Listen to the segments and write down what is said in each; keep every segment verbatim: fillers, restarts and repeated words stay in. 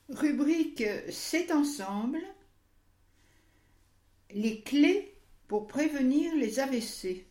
Rubrique C'est ensemble, les clés pour prévenir les A V C.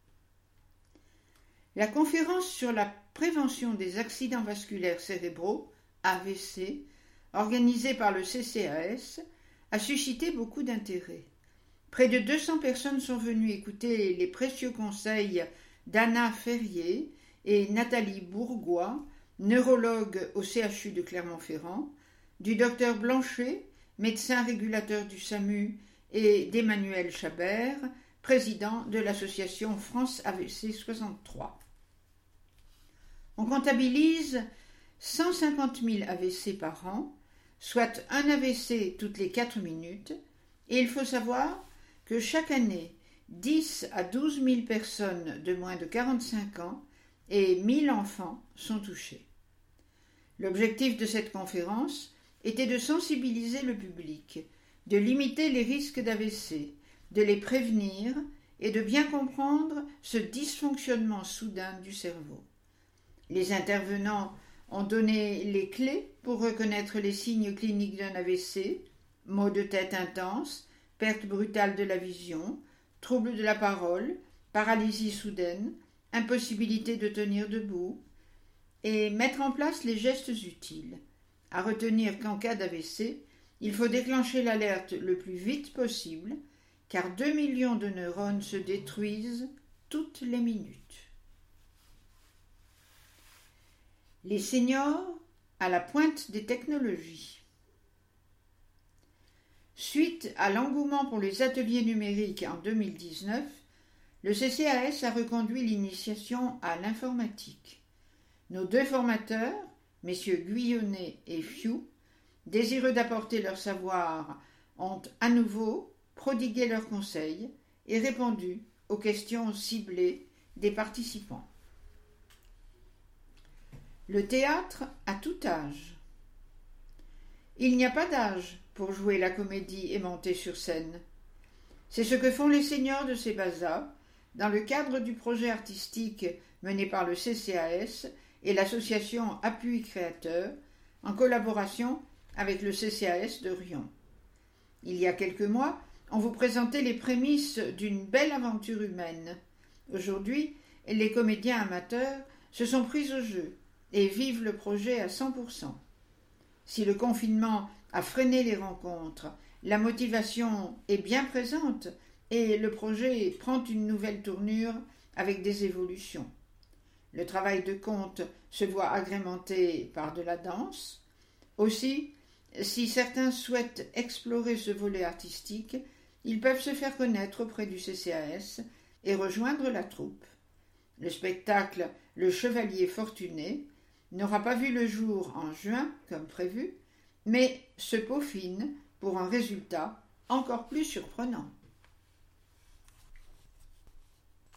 La conférence sur la prévention des accidents vasculaires cérébraux, A V C, organisée par le C C A S, a suscité beaucoup d'intérêt. Près de deux cents personnes sont venues écouter les précieux conseils d'Anna Ferrier et Nathalie Bourgois, neurologue au C H U de Clermont-Ferrand, du docteur Blanchet, médecin régulateur du SAMU, et d'Emmanuel Chabert, président de l'association France A V C soixante-trois. On comptabilise cent cinquante mille A V C par an, soit un A V C toutes les quatre minutes, et il faut savoir que chaque année, dix à douze mille personnes de moins de quarante-cinq ans et mille enfants sont touchés. L'objectif de cette conférence était de sensibiliser le public, de limiter les risques d'A V C, de les prévenir et de bien comprendre ce dysfonctionnement soudain du cerveau. Les intervenants ont donné les clés pour reconnaître les signes cliniques d'un A V C, maux de tête intenses, perte brutale de la vision, troubles de la parole, paralysie soudaine, impossibilité de tenir debout, et mettre en place les gestes utiles. À retenir qu'en cas d'A V C, il faut déclencher l'alerte le plus vite possible, car deux millions de neurones se détruisent toutes les minutes. Les seniors à la pointe des technologies. Suite à l'engouement pour les ateliers numériques en deux mille dix-neuf, le C C A S a reconduit l'initiation à l'informatique. Nos deux formateurs, messieurs Guyonnet et Fiou, désireux d'apporter leur savoir, ont à nouveau prodigué leurs conseils et répondu aux questions ciblées des participants. Le théâtre à tout âge. Il n'y a pas d'âge pour jouer la comédie et monter sur scène. C'est ce que font les seniors de Sébaza dans le cadre du projet artistique mené par le C C A S et l'association Appui Créateur en collaboration avec le C C A S de Riom. Il y a quelques mois, on vous présentait les prémices d'une belle aventure humaine. Aujourd'hui, les comédiens amateurs se sont pris au jeu et vivent le projet à cent pour cent. Si le confinement a freiné les rencontres, la motivation est bien présente et le projet prend une nouvelle tournure avec des évolutions. Le travail de conte se voit agrémenté par de la danse. Aussi, si certains souhaitent explorer ce volet artistique, ils peuvent se faire connaître auprès du C C A S et rejoindre la troupe. Le spectacle Le Chevalier Fortuné n'aura pas vu le jour en juin, comme prévu, mais se peaufine pour un résultat encore plus surprenant.